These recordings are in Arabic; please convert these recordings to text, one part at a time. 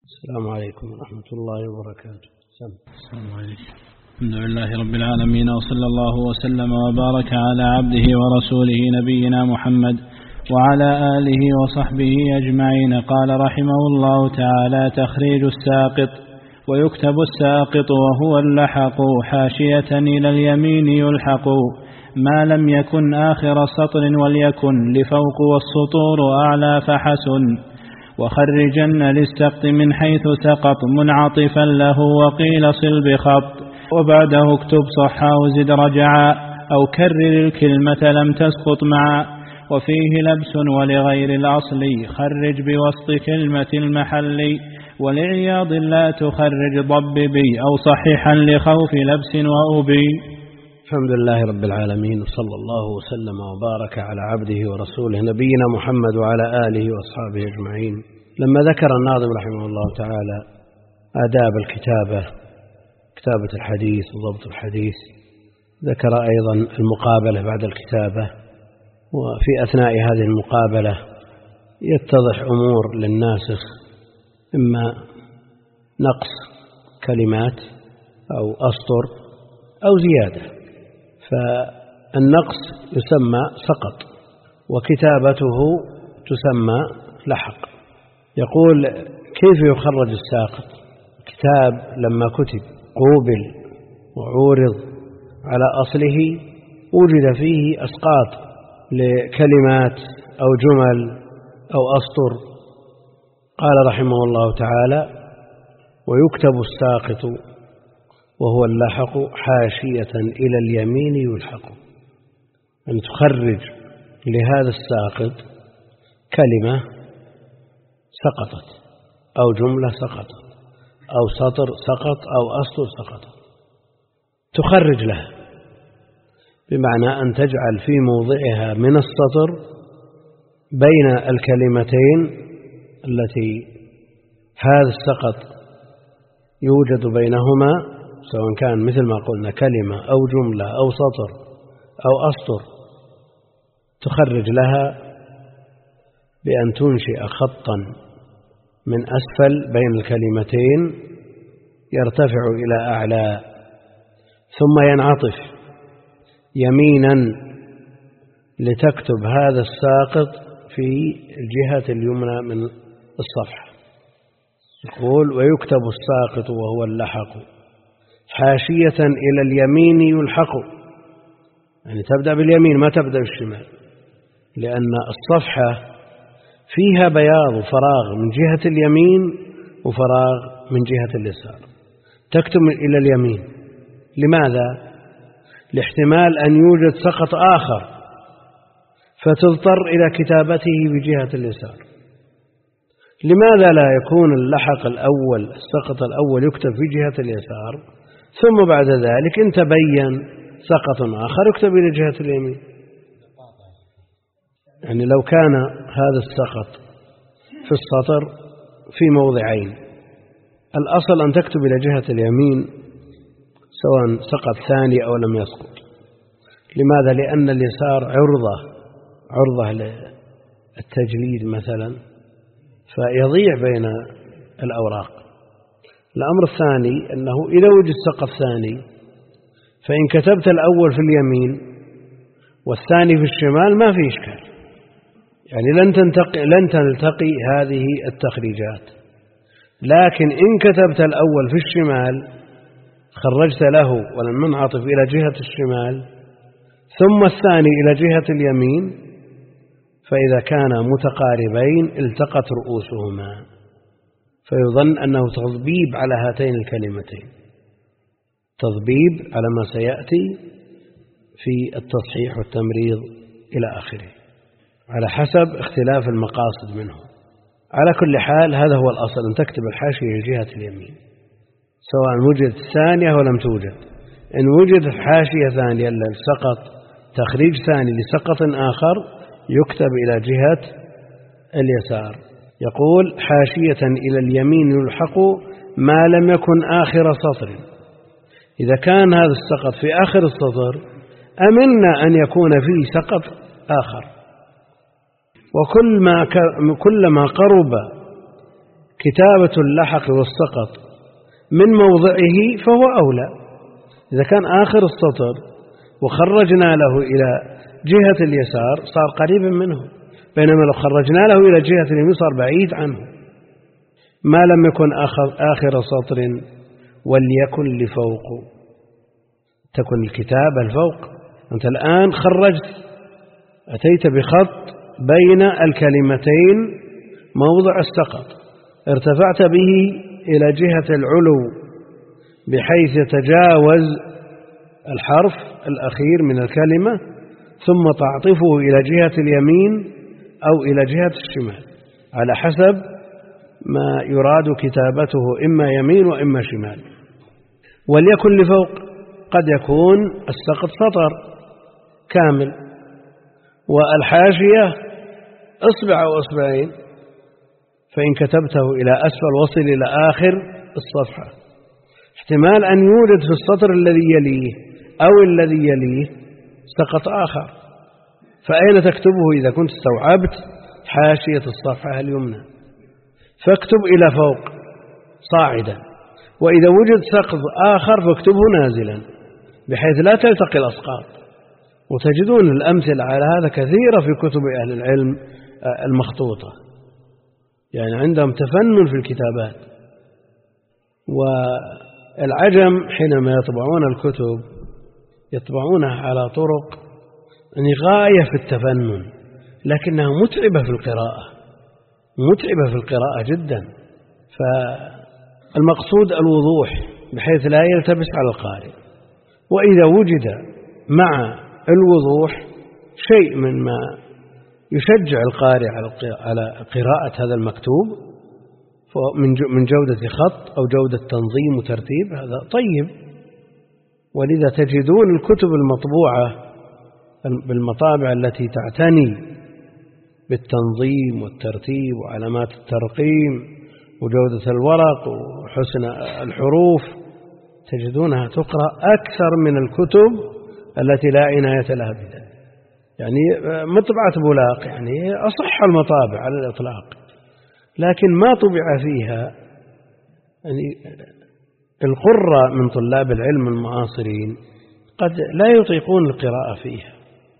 السلام عليكم ورحمة الله وبركاته. السلام عليكم. الحمد لله رب العالمين، وصلى الله وسلم وبارك على عبده ورسوله نبينا محمد وعلى آله وصحبه أجمعين. قال رحمه الله تعالى: تخريج الساقط. ويكتب الساقط وهو اللحق حاشية إلى اليمين يلحق، ما لم يكن آخر سطر وليكن لفوق والسطور أعلى فحسن. وخرجن للسقط من حيث سقط منعطفا له، وقيل صل بخط، وبعده اكتب صحا وزد رجعا، أو كرر الكلمة لم تسقط معا. وفيه لبس ولغير الأصل خرج بوسط كلمة المحل، ولعياض لا تخرج ضببي، أو صحيحا لخوف لبس وأبي. الحمد لله رب العالمين، وصلى الله وسلم وبارك على عبده ورسوله نبينا محمد وعلى آله وأصحابه أجمعين. لما ذكر الناظم رحمه الله تعالى آداب الكتابة، كتابة الحديث وضبط الحديث، ذكر أيضا المقابلة بعد الكتابة. وفي أثناء هذه المقابلة يتضح أمور للناسخ، إما نقص كلمات أو أسطر أو زيادة. فالنقص يسمى سقط، وكتابته تسمى لحق. يقول: كيف يخرج الساقط؟ كتاب لما كتب قوبل وعورض على أصله وجد فيه أسقاط لكلمات أو جمل أو أسطر. قال رحمه الله تعالى: ويكتب الساقط وهو اللحق حاشية إلى اليمين يلحق. أن تخرج لهذا الساقط كلمة سقطت، أو جملة سقطت، أو سطر سقط، أو أسطر سقط، تخرج لها، بمعنى أن تجعل في موضعها من السطر بين الكلمتين التي هذا السقط يوجد بينهما، سواء كان مثل ما قلنا كلمة أو جملة أو سطر أو أسطر، تخرج لها بأن تنشئ خطا من أسفل بين الكلمتين يرتفع إلى أعلى، ثم ينعطف يمينا لتكتب هذا الساقط في الجهة اليمنى من الصفحة. يقول: ويكتب الساقط وهو اللحق حاشية إلى اليمين يلحق. يعني تبدأ باليمين، ما تبدأ بالشمال، لأن الصفحة فيها بياض وفراغ من جهة اليمين وفراغ من جهة اليسار. تكتب إلى اليمين. لماذا؟ لاحتمال أن يوجد سقط آخر فتضطر إلى كتابته بجهة اليسار. لماذا لا يكون اللحق الأول، السقط الأول، يكتب في جهة اليسار، ثم بعد ذلك إن تبين سقط آخر يكتب إلى جهة اليمين؟ يعني لو كان هذا السقط في السطر في موضعين، الأصل أن تكتب إلى جهة اليمين سواء سقط ثاني أو لم يسقط. لماذا؟ لأن اليسار عرضة للتجليد مثلا، فيضيع بين الأوراق. الأمر الثاني أنه إذا وجد سقط ثاني، فإن كتبت الأول في اليمين والثاني في الشمال ما في إشكال، يعني لن تلتقي هذه التخريجات. لكن إن كتبت الأول في الشمال خرجت له والمنعطف إلى جهة الشمال ثم الثاني إلى جهة اليمين، فإذا كانا متقاربين التقت رؤوسهما، فيظن أنه تضبيب على هاتين الكلمتين، تضبيب على ما سيأتي في التصحيح والتمريض إلى آخره، على حسب اختلاف المقاصد منه. على كل حال هذا هو الأصل، أن تكتب الحاشية جهة اليمين سواء وجدت ثانية ولم توجد. إن وجدت حاشية ثانية للسقط، تخريج ثاني لسقط آخر، يكتب إلى جهة اليسار. يقول: حاشية إلى اليمين يلحق ما لم يكن آخر سطر. إذا كان هذا السقط في آخر السطر أمنا أن يكون فيه سقط آخر، وكلما قرب كتابة اللحق والسقط من موضعه فهو أولى. إذا كان آخر السطر وخرجنا له إلى جهة اليسار صار قريبا منه، بينما لو خرجنا له إلى جهة اليمين صار بعيد عنه. ما لم يكن آخر سطر وليكن لفوق، تكن الكتابة الفوق. أنت الآن خرجت، أتيت بخط بين الكلمتين موضع السقط، ارتفعت به إلى جهة العلو بحيث يتجاوز الحرف الأخير من الكلمة، ثم تعطفه إلى جهة اليمين أو إلى جهة الشمال على حسب ما يراد كتابته، إما يمين وإما شمال. وليكن لفوق قد يكون السقط سطر كامل والحاشية إصبع أو إصبعين، فإن كتبته إلى أسفل وصل إلى آخر الصفحة. احتمال أن يوجد في السطر الذي يليه أو الذي يليه سقط آخر، فأين تكتبه إذا كنت استوعبت حاشية الصفحة اليمنى؟ فاكتب إلى فوق صاعدا، وإذا وجد سقط آخر فاكتبه نازلا بحيث لا تلتقي الأسقاط. وتجدون الأمثلة على هذا كثيرة في كتب أهل العلم المخطوطة، يعني عندهم تفنن في الكتابات. والعجم حينما يطبعون الكتب يطبعونها على طرق يعني غاية في التفنن، لكنها متعبة في القراءة، متعبة في القراءة جدا. فالمقصود الوضوح بحيث لا يلتبس على القارئ. وإذا وجد مع الوضوح شيء مما يشجع القارئ على قراءة هذا المكتوب من جودة خط أو جودة تنظيم وترتيب، هذا طيب. ولذا تجدون الكتب المطبوعة بالمطابع التي تعتني بالتنظيم والترتيب وعلامات الترقيم وجودة الورق وحسن الحروف، تجدونها تقرأ أكثر من الكتب التي لا عناية لها بذلك. يعني مطبعة بولاق يعني أصح المطابع على الإطلاق، لكن ما طبع فيها يعني القرة من طلاب العلم المعاصرين قد لا يطيقون القراءة فيها،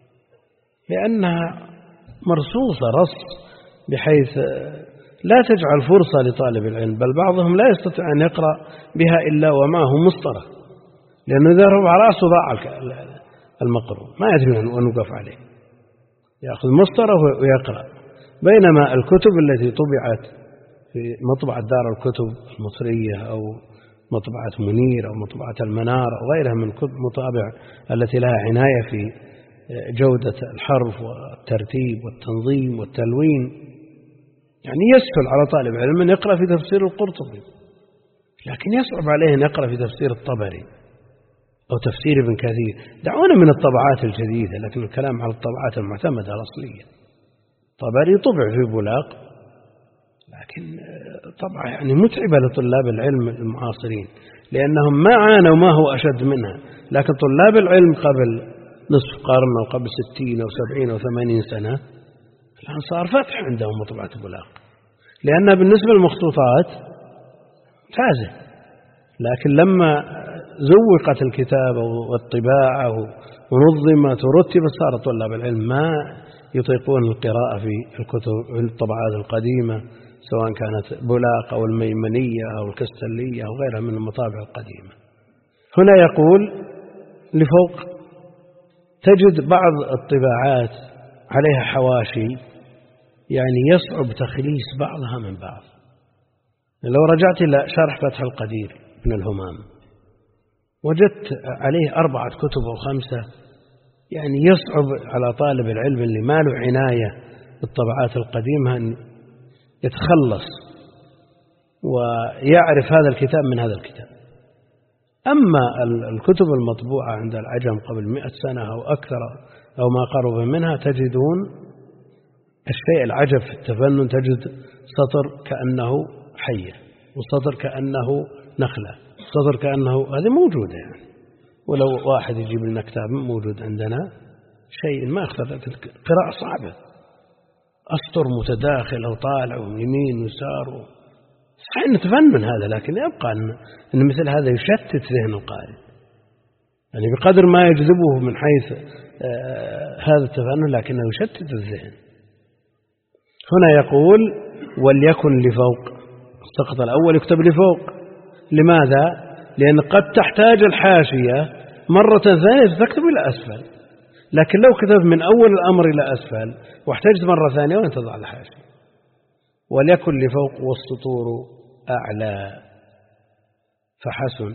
لأنها مرصوصة رص بحيث لا تجعل فرصة لطالب العلم، بل بعضهم لا يستطيع أن يقرأ بها إلا ومعه مسطرة، لأنه إذا رفع رأسه ضاع المقروء ما يدري أن يوقف عليه، يأخذ مسطرة ويقرأ. بينما الكتب التي طبعت في مطبعة دار الكتب المصرية أو مطبعة منير أو مطبعة المنار أو غيرها من كتب مطابع التي لها عناية في جودة الحرف والترتيب والتنظيم والتلوين، يعني يسهل على طالب علم أن يقرأ في تفسير القرطبي، لكن يصعب عليه أن يقرأ في تفسير الطبري أو تفسير ابن كثير. دعونا من الطبعات الجديدة، لكن الكلام على الطبعات المعتمدة الأصلية. طبري طبع في بولاق، لكن طبعا يعني متعبة لطلاب العلم المعاصرين، لأنهم ما عانوا ما هو أشد منها. لكن طلاب العلم قبل نصف قرن أو قبل 60 أو 70 أو 80 سنة الآن صار فتح عندهم مطبعة بولاق، لأنها بالنسبة للمخطوطات فازة. لكن لما زوقت الكتابة والطباعة ونظمت ورتبت صار طلاب العلم ما يطيقون القراءة في الكتب الطبعات القديمة، سواء كانت بولاق أو الميمنية أو الكستلية أو غيرها من المطابع القديمة. هنا يقول لفوق تجد بعض الطباعات عليها حواشي، يعني يصعب تخليص بعضها من بعض. لو رجعت إلى شرح فتح القدير ابن الهمام وجدت عليه 4 كتب أو 5، يعني يصعب على طالب العلم اللي ما له عناية بالطبعات القديمة أن يتخلص ويعرف هذا الكتاب من هذا الكتاب. أما الكتب المطبوعة عند العجم قبل 100 سنة أو أكثر أو ما قرب منها، تجدون الشيء العجب في التفنن، تجد سطر كأنه حية وسطر كأنه نخلة، سطر كأنه، هذه موجودة يعني. ولو واحد يجيب لنا كتاب موجود عندنا شيء ما أخذ، قراءة صعبة، أسطر متداخل أو طالع ويمين ويسار، صحيح نتفنن هذا، لكن يبقى أن مثل هذا يشتت ذهن القارئ، يعني بقدر ما يجذبه من حيث هذا التفنن لكنه يشتت الذهن. هنا يقول وليكن لفوق، السقط الأول يكتب لفوق. لماذا؟ لأن قد تحتاج الحاشية مرة ثانية تكتب إلى أسفل، لكن لو كتب من أول الأمر إلى أسفل واحتاجت مرة ثانية وين تضع الحاشية؟ وليكن لفوق والسطور أعلى فحسن.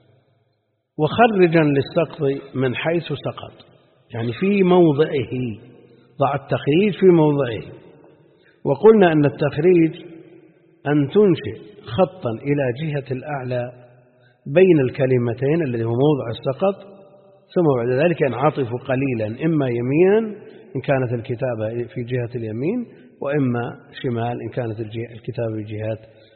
وخرجا للسقط من حيث سقط، يعني في موضعه، ضع التخريج في موضعه. وقلنا أن التخريج أن تنشئ خطا إلى جهة الأعلى بين الكلمتين الذي هو موضع السقط، ثم بعد ذلك ينعطف قليلا إما يمينا إن كانت الكتابة في جهة اليمين، وإما شمال إن كانت الكتابة في جهة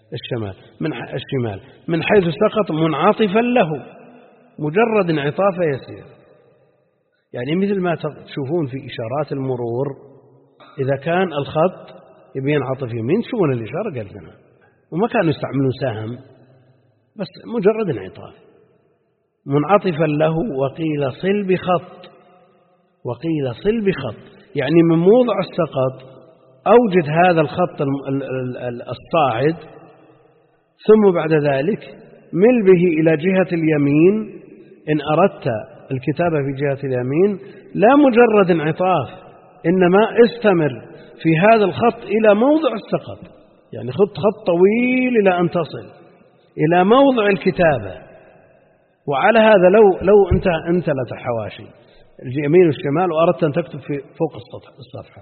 الشمال من حيث سقط منعطفا له، مجرد انعطاف يسير. يعني مثل ما تشوفون في إشارات المرور، إذا كان الخط يبي ينعطف يمين تشوفون الإشارة قلبنا، وما كانوا يستعملون سهم، بس مجرد انعطاف منعطفا له. وقيل صل بخط، وقيل صل بخط، يعني من موضع السقط أوجد هذا الخط الصاعد، ثم بعد ذلك مل به إلى جهة اليمين إن أردت الكتابة في جهة اليمين، لا مجرد انعطاف، إنما استمر في هذا الخط إلى موضع السقط، يعني خط طويل إلى أن تصل إلى موضع الكتابة. وعلى هذا لو أنت لك حواشي اليمين والشمال وأردت أن تكتب في فوق الصفحة،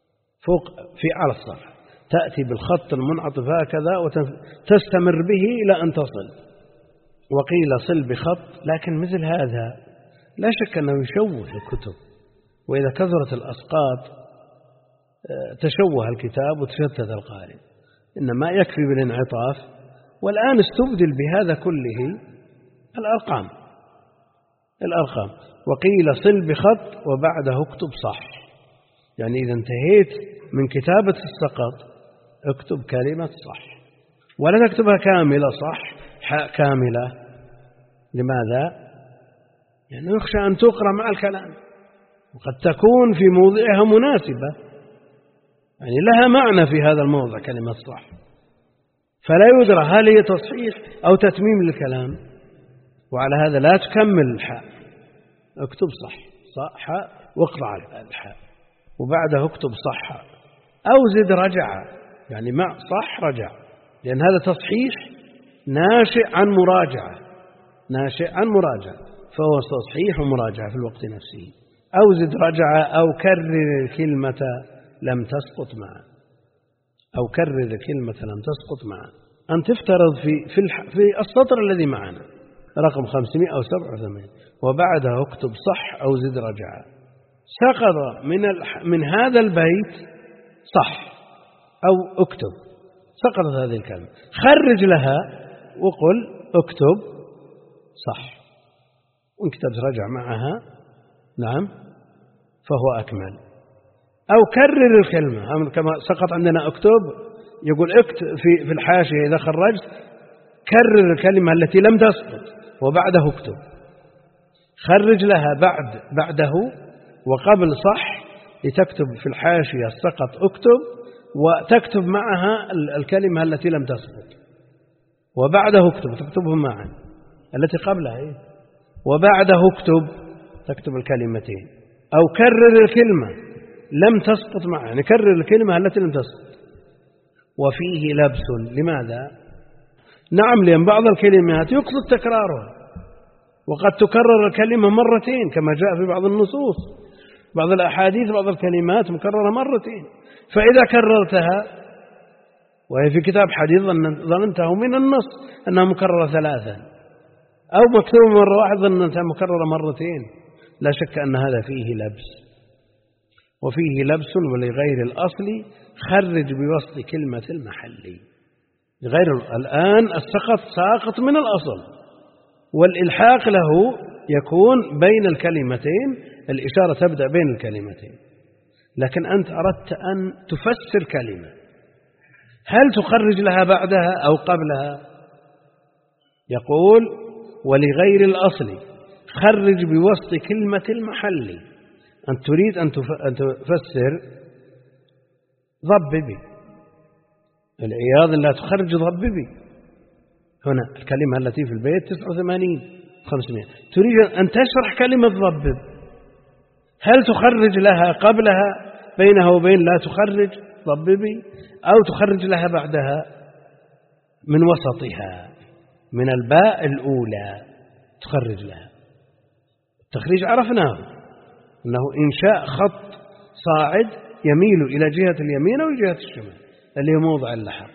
على الصفحة، تأتي بالخط المنعطف هكذا وتستمر به إلى أن تصل. وقيل صل بخط، لكن مثل هذا لا شك أنه يشوه الكتب، وإذا كثرت الأسقاط تشوه الكتاب وتشتت القارئ، إنما يكفي بالانعطاف. والآن استبدل بهذا كله الأرقام. وقيل صل بخط وبعده اكتب صح، يعني إذا انتهيت من كتابة السقط اكتب كلمة صح، ولا تكتبها كاملة صح حاء كاملة. لماذا؟ يعني يخشى أن تقرأ مع الكلام، وقد تكون في موضعها مناسبة، يعني لها معنى في هذا الموضع كلمة صح، فلا يدرى هل هي تصحيح أو تتميم للكلام. وعلى هذا لا تكمل الحاء، اكتب صح حاء واقرأ الحاء، وبعده اكتب صح أو زد رجع، يعني مع صح رجع، لأن هذا تصحيح ناشئ عن مراجعة، فهو تصحيح ومراجعة في الوقت نفسه. أو زد رجع أو كرر الكلمة لم تسقط معه، أن تفترض في السطر الذي معنا رقم 587 وبعدها اكتب صح أو زد رجع. سقط من هذا البيت صح أو اكتب، سقطت هذه الكلمة، خرج لها وقل اكتب صح، وإن كتبت رجع معها نعم فهو أكمل. أو كرر الكلمة كما سقط عندنا اكتب، يقول اكتب في الحاشية إذا خرجت كرر الكلمة التي لم تسقط وبعده اكتب، خرج لها بعده وقبل صح لتكتب في الحاشية سقط اكتب، وتكتب معها الكلمة التي لم تسقط وبعده اكتب، تكتبهم معا التي قبلها وبعده اكتب، تكتب الكلمتين. أو كرر الكلمة لم تسقط معها، يعني كرر الكلمة التي لم تسقط. وفيه لبس، لماذا؟ نعم، لأن بعض الكلمات يقصد تكرارها، وقد تكرر الكلمة مرتين كما جاء في بعض النصوص، بعض الأحاديث بعض الكلمات مكررة مرتين، فإذا كررتها وهي في كتاب حديث ظننته من النص أنها مكررة 3 أو مكتوبة مرة واحدة ظننتها مكررة مرتين، لا شك أن هذا فيه لبس. وفيه لبس ولغير الأصل خرج بوسط كلمة المحلي. الآن السقط ساقط من الأصل، والإلحاق له يكون بين الكلمتين، الإشارة تبدأ بين الكلمتين، لكن أنت أردت أن تفسر كلمة، هل تخرج لها بعدها أو قبلها؟ يقول ولغير الأصل خرج بوسط كلمة المحل. أن تريد أن تفسر ضببي، العياض لا تخرج ضببي. هنا الكلمة التي في البيت 89 500. تريد أن تشرح كلمة ضبب، هل تخرج لها قبلها بينها وبين لا تخرج ضببي، أو تخرج لها بعدها من وسطها من الباء الأولى تخرج لها؟ التخريج عرفناه أنه إنشاء خط صاعد يميل إلى جهة اليمين أو جهة الشمال اللي هو موضع اللحم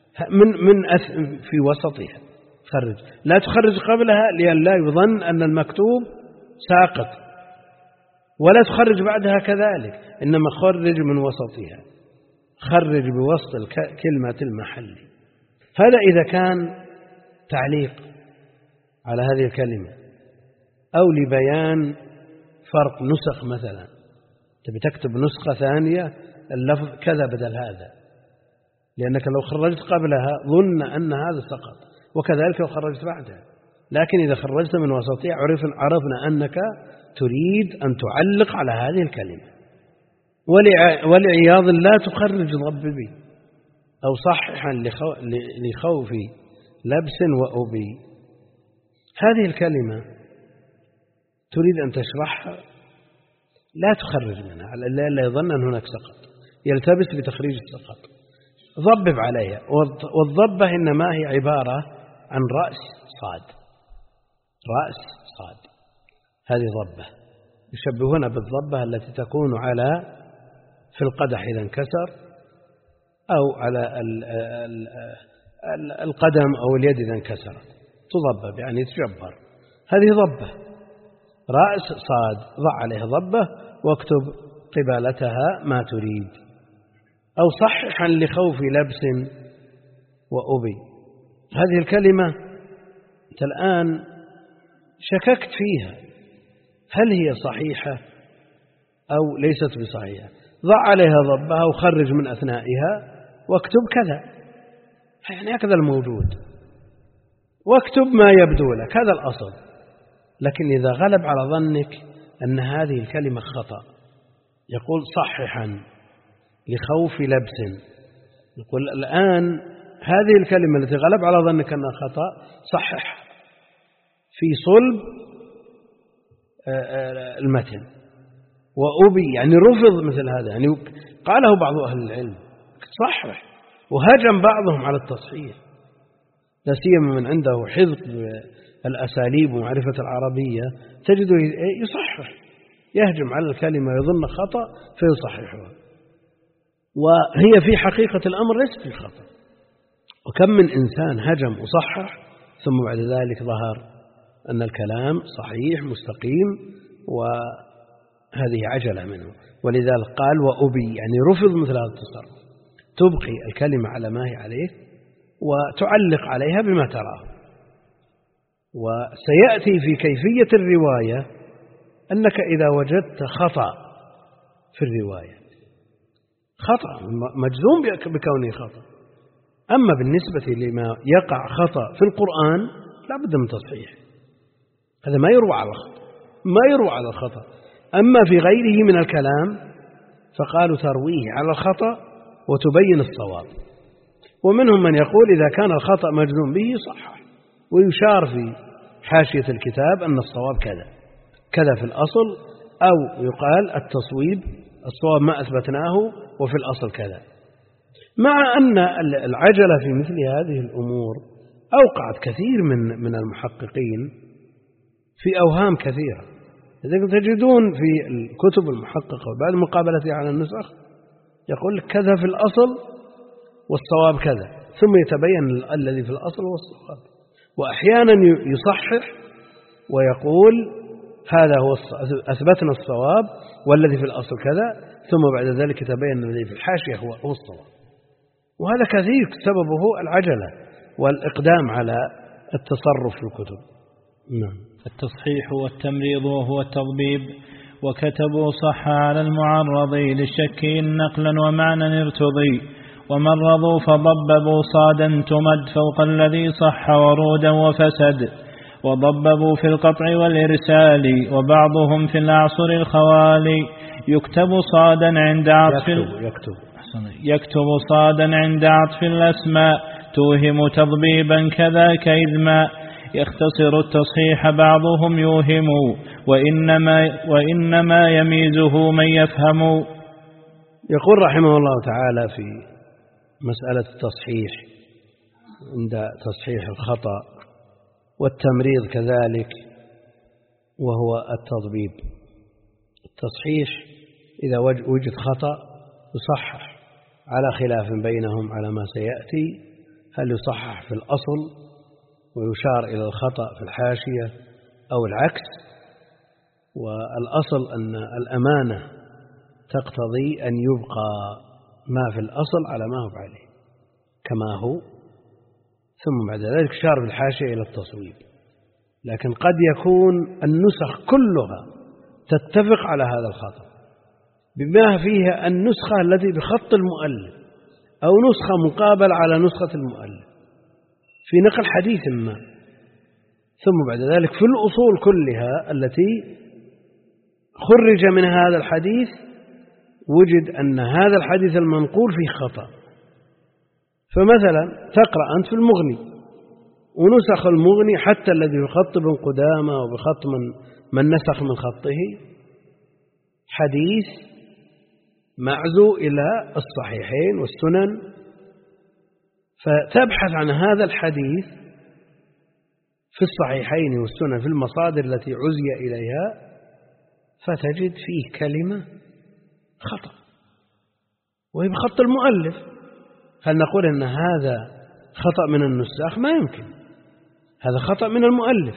في وسطها تخرج. لا تخرج قبلها لأن لا يظن أن المكتوب ساقط، ولا تخرج بعدها كذلك، إنما خرج من وسطها، خرج بوسط كلمة المحل. هذا إذا كان تعليق على هذه الكلمة أو لبيان فرق نسخ، مثلا تبي تكتب نسخة ثانية اللفظ كذا بدل هذا، لأنك لو خرجت قبلها ظن أن هذا سقط، وكذلك لو خرجت بعدها. لكن إذا خرجت من وسطها عرفنا أنك تريد أن تعلق على هذه الكلمة. ولعياض لا تخرج ضببي أو صححا لخوف لبس وأبي. هذه الكلمة تريد أن تشرحها لا تخرج منها لا يظن أن هناك سقط، يلتبس بتخريج السقط، ضبب عليها. والضبة إنما هي عبارة عن رأس صاد، رأس صاد، هذه ضبة. يشبهون بالضبة التي تكون على في القدح إذا انكسر، أو على القدم أو اليد إذا انكسرت تضبب، يعني تجبر. هذه ضبة، رأس صاد، ضع عليها ضبة واكتب قبالتها ما تريد. أو صححا لخوف لبس وأبي. هذه الكلمة أنت الآن شككت فيها، هل هي صحيحة أو ليست بصحيحة؟ ضع عليها ضبها وخرج من أثنائها واكتب كذا، يعني هكذا الموجود، واكتب ما يبدو لك، هذا الأصل. لكن إذا غلب على ظنك أن هذه الكلمة خطأ، يقول صححا لخوف لبس. يقول الآن هذه الكلمة التي غلب على ظنك أنها خطأ صحح في صلب المتن. وأبي يعني رفض مثل هذا، يعني قاله بعض أهل العلم صحح، وهجم بعضهم على التصحيح، لا سيما من عنده حفظ الأساليب ومعرفة العربية، تجده يصحح، يهجم على الكلمة يظن خطأ فيصححها، وهي في حقيقة الأمر ليست بخطأ. وكم من إنسان هجم وصحح ثم بعد ذلك ظهر أن الكلام صحيح مستقيم، وهذه عجلة منه. ولذلك قال وأبي، يعني رفض مثل هذا التصرف، تبقي الكلمة على ما هي عليه وتعلق عليها بما تراه. وسيأتي في كيفية الرواية أنك إذا وجدت خطأ في الرواية، خطأ مجزوم بكونه خطأ، أما بالنسبة لما يقع خطأ في القرآن لا بد من تصحيح، هذا ما يروى على الخطأ، ما يروى على الخطأ. أما في غيره من الكلام فقالوا ترويه على الخطأ وتبين الصواب. ومنهم من يقول إذا كان الخطأ مجزوم به صحح، ويشار في حاشية الكتاب أن الصواب كذا كذا في الأصل، أو يقال التصويب الصواب ما أثبتناه وفي الأصل كذا. مع أن العجلة في مثل هذه الأمور أوقعت كثير من المحققين في أوهام كثيرة. إذا تجدون في الكتب المحققة وبعد مقابلتها على النسخ يقول لك كذا في الأصل والصواب كذا، ثم يتبين الذي في الأصل والصواب. وأحيانا يصحح ويقول هذا هو أثبتنا الصواب والذي في الأصل كذا، ثم بعد ذلك يتبين الذي في الحاشية هو الصواب. وهذا كثير سببه العجلة والإقدام على التصرف في الكتب. نعم. التصحيح والتمريض وهو التضبيب. وكتبوا صح على المعرض للشك نقلا ومعنى ارتضي، ومرضوا فضببوا صادا تمد فوق الذي صح ورودا وفسد، وضببوا في القطع والإرسال، وبعضهم في الأعصر الخوالي يكتب صادا عند عطف يكتب صادا عند عطف الأسماء توهم تضبيبا كذاك إذما، يختصر التصحيح بعضهم يوهم وإنما يميزه من يفهم. يقول رحمه الله تعالى في مسألة التصحيح عند تصحيح الخطأ والتمريض كذلك، وهو التضبيب. التصحيح إذا وجد خطأ يصحح على خلاف بينهم على ما سيأتي، هل يصحح في الأصل ويشار إلى الخطأ في الحاشية أو العكس. والأصل أن الأمانة تقتضي أن يبقى ما في الأصل على ما هو عليه كما هو، ثم بعد ذلك شار بالحاشية إلى التصويب. لكن قد يكون النسخ كلها تتفق على هذا الخطأ بما فيها النسخة التي بخط المؤلف أو نسخة مقابلة على نسخة المؤلف في نقل حديث ما، ثم بعد ذلك في الأصول كلها التي خرج من هذا الحديث وجد أن هذا الحديث المنقول فيه خطأ. فمثلا تقرأ أنت في المغني ونسخ المغني حتى الذي بخط ابن قدامة وبخط من نسخ من خطه حديث معزو إلى الصحيحين والسنن، فتبحث عن هذا الحديث في الصحيحين والسنن في المصادر التي عزي إليها فتجد فيه كلمة خطأ وهي بخط المؤلف. هل نقول أن هذا خطأ من النساخ؟ ما يمكن، هذا خطأ من المؤلف.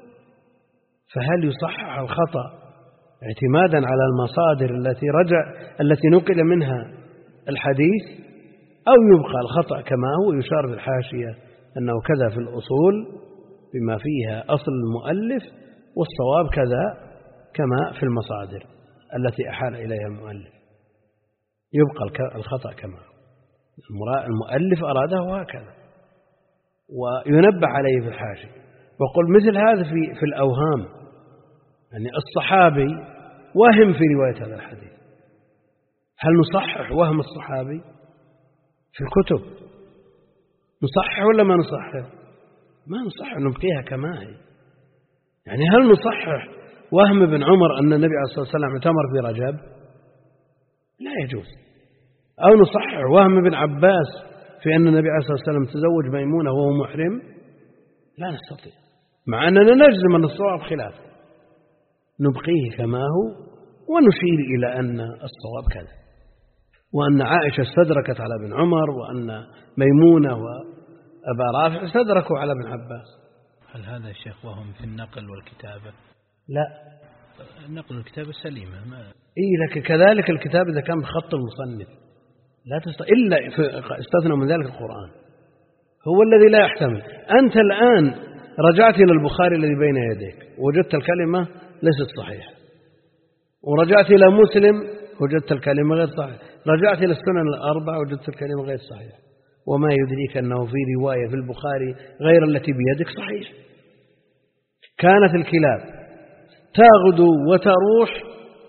فهل يصحح الخطأ اعتمادا على المصادر التي نقل منها الحديث، أو يبقى الخطأ كما هو يشار بالحاشية أنه كذا في الأصول بما فيها أصل المؤلف والصواب كذا كما في المصادر التي أحال إليها المؤلف، يبقى الخطأ كما المؤلف أراده هكذا وينبه عليه في الحاشية. وقل مثل هذا في الأوهام، يعني الصحابي وهم في رواية هذا الحديث، هل نصحح وهم الصحابي في الكتب؟ نصحح ولا ما نصحح؟ ما نصحح، نبقيها كما هي. يعني هل نصحح وهم ابن عمر أن النبي عليه الصلاة والسلام اعتمر في رجب؟ لا يجوز. أو نصحح وهم ابن عباس في أن النبي عليه الصلاة والسلام تزوج ميمونة وهو محرم؟ لا نستطيع، مع أننا نجزم أن الصواب خلافه، نبقيه كما هو ونشير إلى أن الصواب كذا، وأن عائشة استدركت على ابن عمر، وأن ميمونة وأبا رافع استدركوا على ابن عباس. هل هذا الشيخ وهم في النقل والكتابة؟ لا، النقل والكتابة سليمة. لكن كذلك الكتاب إذا كان بخط المصنف لا إلا استثنى من ذلك القرآن، هو الذي لا يحتمل. أنت الآن رجعت إلى البخاري الذي بين يديك وجدت الكلمة ليست صحيحة، ورجعت إلى مسلم وجدت الكلمة غير صحيحة، رجعت إلى السنن الأربعة وجدت الكلمة غير صحيحة، وما يدريك أنه في رواية في البخاري غير التي بيدك صحيح. كانت الكلاب تغدو وتروح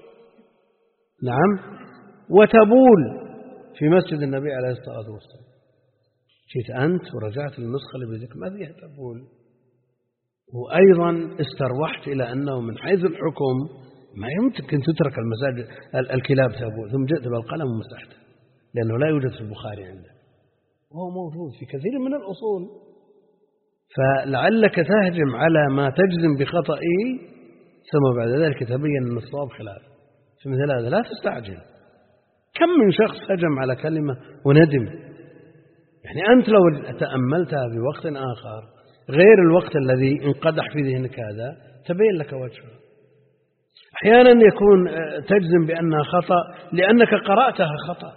وتبول في مسجد النبي عليه الصلاة والسلام، جيت أنت ورجعت للنسخة اللي بيدك ما فيها تبول، وأيضا استروحت إلى أنه من حيث الحكم ما يمكن تترك المساجد الكلاب تبول، ثم جئت بالقلم ومسحته لأنه لا يوجد في البخاري عنده، وهو موجود في كثير من الأصول. فلعلك تهجم على ما تجزم بخطئه ثم بعد ذلك تبين أن الصواب خلاف. في مثل هذا لا تستعجل. كم من شخص هجم على كلمة وندم، يعني أنت لو تأملتها في وقت آخر غير الوقت الذي انقدح في ذهنك هذا تبين لك وجهها. أحيانا يكون تجزم بأنها خطأ لأنك قرأتها خطأ،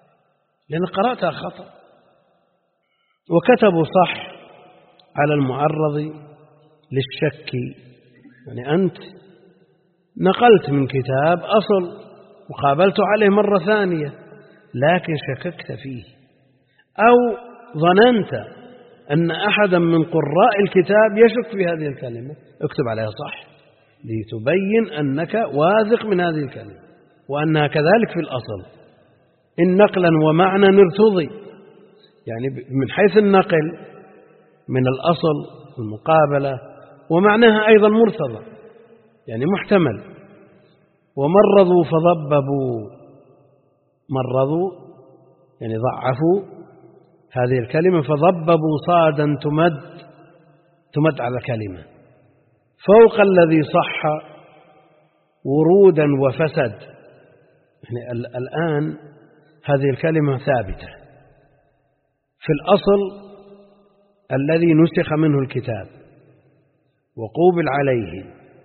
وكتبوا صح على المعرض للشك. يعني أنت نقلت من كتاب أصل وقابلت عليه مرة ثانية لكن شككت فيه أو ظننت أن أحدا من قراء الكتاب يشك في هذه الكلمة، اكتب عليها صح لتبين أنك واثق من هذه الكلمة وأنها كذلك في الأصل. إن نقلا ومعنى ارتضي، يعني من حيث النقل من الأصل المقابلة، ومعناها أيضا مرتضى يعني محتمل. ومرضوا فضببوا، مرضوا يعني ضعفوا هذه الكلمة، فضببوا صادا تمد على الكلمة فوق الذي صح ورودا وفسد. يعني الآن هذه الكلمة ثابتة في الأصل الذي نسخ منه الكتاب وقوبل عليه،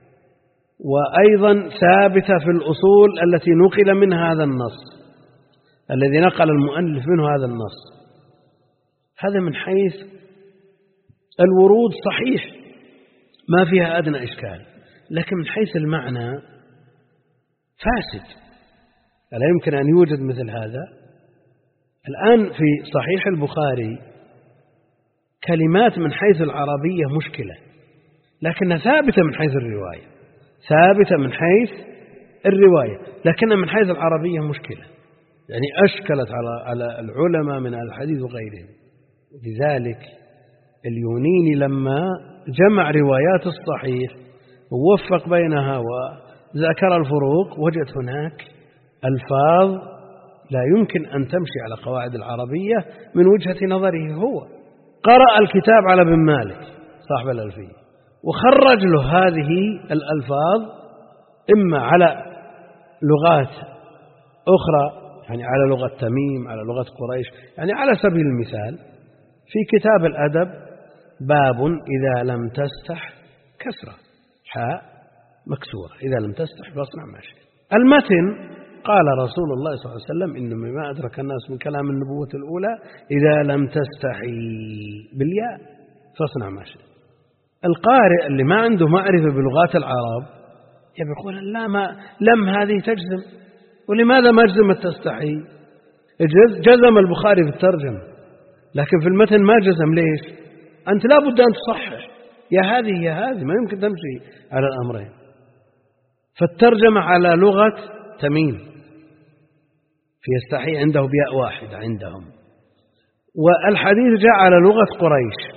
وأيضا ثابتة في الأصول التي نقل من هذا النص الذي نقل المؤلف منه هذا النص. هذا من حيث الورود صحيح ما فيها أدنى إشكال، لكن من حيث المعنى فاسد، ألا يمكن أن يوجد مثل هذا. الآن في صحيح البخاري كلمات من حيث العربية مشكلة، لكنها ثابتة من حيث الرواية، ثابتة من حيث الرواية، لكنها من حيث العربية مشكلة، يعني أشكلت على العلماء من الحديث وغيرهم. لذلك اليونيني لما جمع روايات الصحيح ووفق بينها وذكر الفروق، وجد هناك ألفاظ لا يمكن أن تمشي على قواعد العربية من وجهة نظره. هو قرأ الكتاب على ابن مالك صاحب الألفية وخرج له هذه الألفاظ إما على لغات أخرى، يعني على لغة تميم، على لغة قريش. يعني على سبيل المثال في كتاب الأدب باب إذا لم تستح كسرة حاء مكسورة، إذا لم تستح فاصنع ما شئت. المتن قال رسول الله صلى الله عليه وسلم إنما ما أدرك الناس من كلام النبوة الأولى إذا لم تستحي بالياء فاصنع ما شئت. القارئ اللي ما عنده معرفة بلغات العرب يقول لا، ما لم هذه تجزم، ولماذا ما جزمت تستحي؟ جزم البخاري في الترجمة، لكن في المتن ما جزم. ليش؟ أنت لا بد أن تصحح، يا هذه يا هذه، ما يمكن تمشي على الأمرين. فالترجمة على لغة تميم في يستحي عنده بياء واحدة عندهم، والحديث جاء على لغة قريش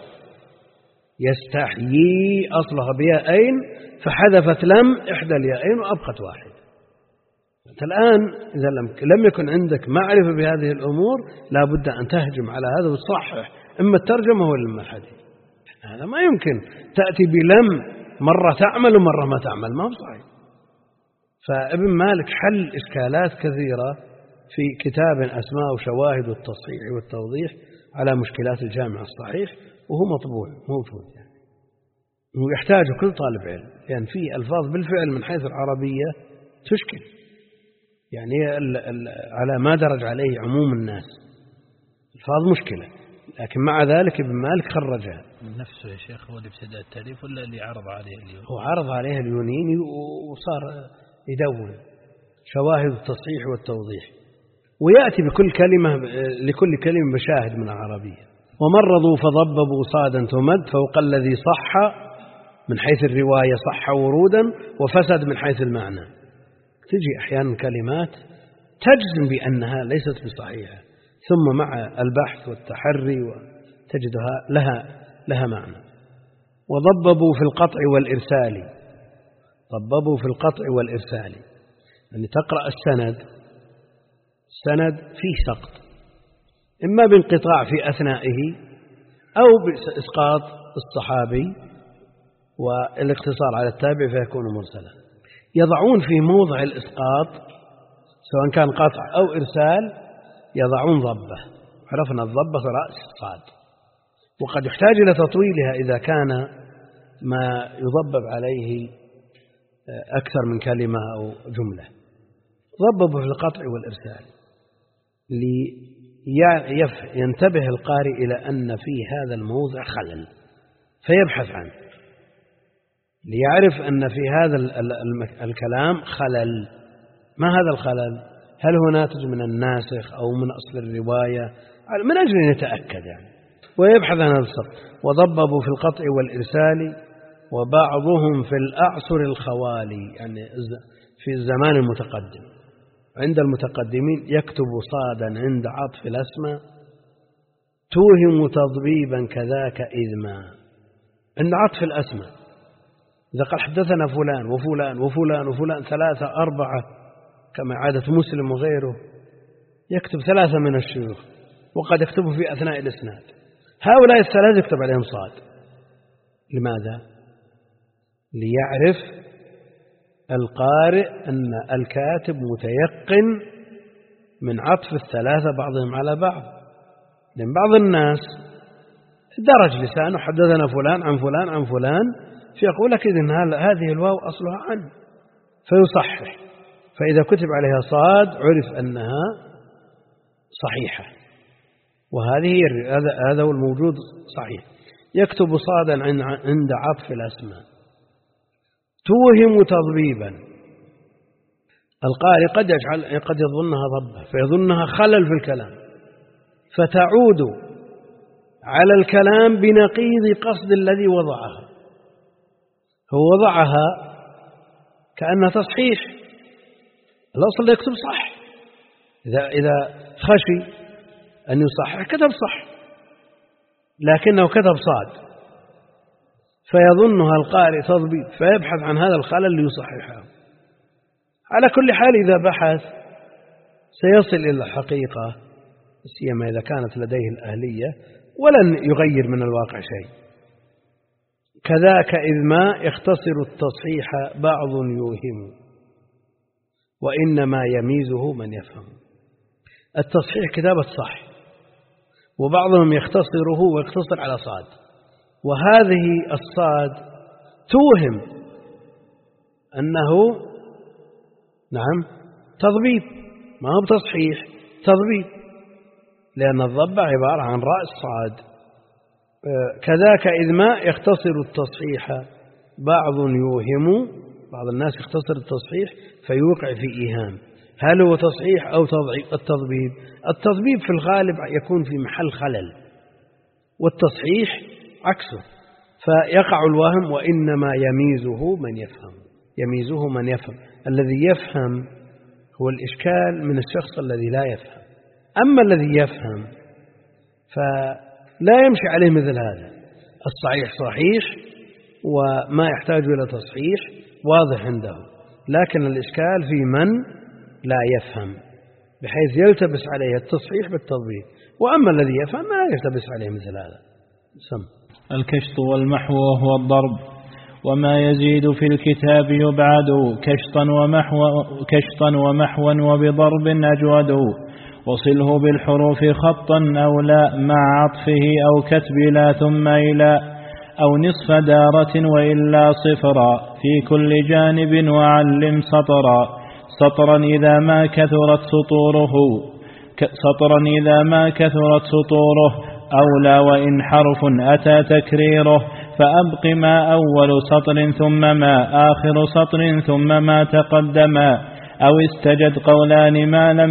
يستحيي أصلها بياءين فحذفت لم إحدى الياءين وأبقت واحد. أنت الآن إذا لم يكن عندك معرفة بهذه الأمور لا بد أن تهجم على هذا وتصحح إما الترجمة ولا إما الحديث. هذا ما يمكن تأتي بلم مرة تعمل ومرة ما تعمل، ما هو صحيح. فابن مالك حل إشكالات كثيرة في كتاب أسماء وشواهد والتصحيح والتوضيح على مشكلات الجامع الصحيح، وهو مطبوع موجود يعني، ويحتاجه كل طالب علم، لأن يعني فيه ألفاظ بالفعل من حيث العربية تشكل، يعني على ما درج عليه عموم الناس ألفاظ مشكلة، لكن مع ذلك ابن مالك خرجها. من نفسه يا شيخ هو اللي ابتدأ التأليف ولا اللي عرض عليه اليونيني؟ هو عرض عليه اليونيني وصار يدون شواهد التصحيح والتوضيح، ويأتي بكل كلمة لكل كلمة بشاهد من العربية. ومرضوا فضببوا صادا تمد فوق الذي صح من حيث الرواية صح ورودا وفسد من حيث المعنى. تجي أحيانا كلمات تجزم بأنها ليست بصحيحة، ثم مع البحث والتحري وتجدها لها معنى. وضببوا في القطع والإرسال، ضببوا في القطع والإرسال، يعني تقرأ السند فيه سقط، إما بانقطاع في أثنائه أو بإسقاط الصحابي والاقتصار على التابع فيكون مرسلا. يضعون في موضع الإسقاط سواء كان قطع أو إرسال يضعون ضبة، عرفنا الضبة رأس الصاد، وقد يحتاج إلى تطويلها إذا كان ما يضبب عليه أكثر من كلمة أو جملة. ضببوا في القطع والإرسال لينتبه القارئ إلى أن في هذا الموضع خلل فيبحث عنه، ليعرف أن في هذا الكلام خلل. ما هذا الخلل؟ هل هو ناتج من الناسخ أو من أصل الرواية من أجل أن يتأكد يعني ويبحث عن هذا السقط. وضببوا في القطع والإرسال وبعضهم في الأعصر الخوالي، يعني في الزمان المتقدم. عند المتقدمين يكتب صادا عند عطف الأسماء توهم تضبيبا كذاك إذما. عند عطف الأسماء إذا قال حدثنا فلان وفلان وفلان وفلان 3 4 كما عادة مسلم وغيره، يكتب 3 من الشيوخ وقد يكتبه في أثناء الإسناد. هؤلاء ال3 يكتب عليهم صاد. لماذا؟ ليعرف القارئ أن الكاتب متيقن من عطف ال3 بعضهم على بعض. لأن بعض الناس درج لسانه حدثنا فلان عن فلان عن فلان، فيقول لك إذن هذه الواو أصلها عن، فيصحح، فإذا كتب عليها صاد عرف أنها صحيحة. وهذه هذا هو الموجود صحيح. يكتب صادا عند عطف الأسماء توهم تضبيبا. القارئ قد يظنها ضبة فيظنها خلل في الكلام، فتعود على الكلام بنقيض قصد الذي وضعها. هو وضعها كأنها تصحيح، الأصل يكتب صح. إذا خشي أن يصحح كتب صح، لكنه كتب صاد، فيظنها القارئ تضبيب فيبحث عن هذا الخلل ليصححه. على كل حال إذا بحث سيصل إلى الحقيقة، سيما إذا كانت لديه الأهلية، ولن يغير من الواقع شيء. كذاك إذ ما يختصر التصحيح بعض يوهم وإنما يميزه من يفهم. التصحيح كتابة صح، وبعضهم يختصره ويقتصر على صاد، وهذه الصاد توهم أنه تضبيب، ما هو تصحيح، تضبيب، لأن الضبع عبارة عن رأس صاد. كذاك إذ ما يختصر التصحيح بعض يوهم، بعض الناس يختصر التصحيح فيوقع في إيهام. هل هو تصحيح أو التضبيب؟ التضبيب في الغالب يكون في محل خلل، والتصحيح عكسه، فيقع الوهم. وإنما يميزه من يفهم، يميزه من يفهم. الذي يفهم هو الإشكال من الشخص الذي لا يفهم. أما الذي يفهم فلا يمشي عليه مثل هذا. الصحيح صحيح وما يحتاج إلى تصحيح واضح عنده، لكن الإشكال في من لا يفهم، بحيث يلتبس عليه التصحيح بالتضبيب. وأما الذي يفهم ما يلتبس عليه مثل هذا. الكشط والمحو وهو الضرب، وما يزيد في الكتاب يبعد كشطا ومحوا وبضرب أجود. وصله بالحروف خطا أو لا مع عطفه أو كتب لا ثم إلى، أو نصف دارة وإلا صفرا في كل جانب وعلم سطرا إذا ما كثرت سطوره أولى. وإن حرف أتى تكريره فأبق ما أول سطر ثم ما آخر سطر ثم ما تقدما. أو استجد قولان ما لم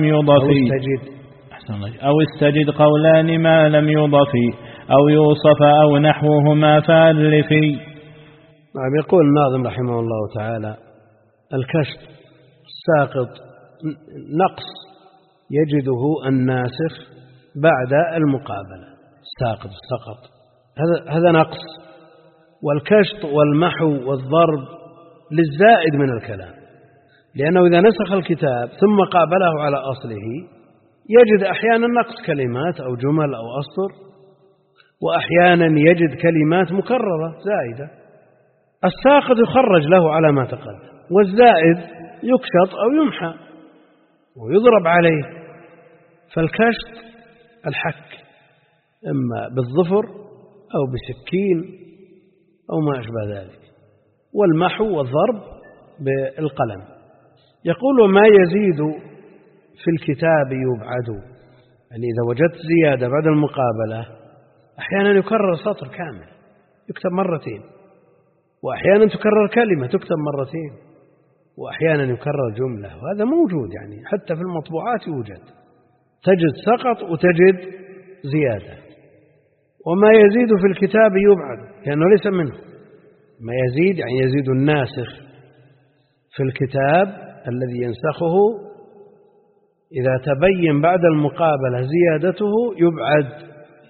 يضف أو يوصف أو نحوهما فألفي. يقول الناظم رحمه الله تعالى: الكشف الساقط نقص يجده الناسخ بعد المقابلة. السقط هذا نقص. والكشط والمحو والضرب للزائد من الكلام، لأنه إذا نسخ الكتاب ثم قابله على أصله يجد أحيانا نقص كلمات أو جمل أو أسطر، وأحيانا يجد كلمات مكررة زائدة. الساقط يخرج له على ما تقدم، والزائد يكشط أو يمحى ويضرب عليه. فالكشط الحك إما بالظفر أو بسكين أو ما أشبه ذلك، والمحو والضرب بالقلم. يقول: وما يزيد في الكتاب يبعد، يعني إذا وجدت زيادة بعد المقابلة أحيانا يكرر سطر كامل يكتب مرتين، وأحيانا تكرر كلمة تكتب مرتين، وأحيانا يكرر جملة. وهذا موجود يعني حتى في المطبوعات يوجد، تجد سقط وتجد زيادة، وما يزيد في الكتاب يبعد لأنه ليس منه. ما يزيد يعني يزيد الناسخ في الكتاب الذي ينسخه، إذا تبين بعد المقابلة زيادته يبعد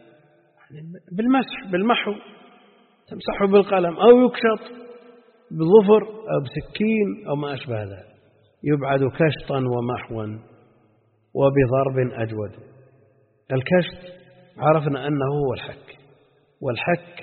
بالمحو، تمسحه بالقلم أو يكشط بظفر أو بسكين أو ما أشبه ذلك، يبعد كشطا ومحوا وبضرب أجود. الكشط عرفنا أنه هو الحك، والحك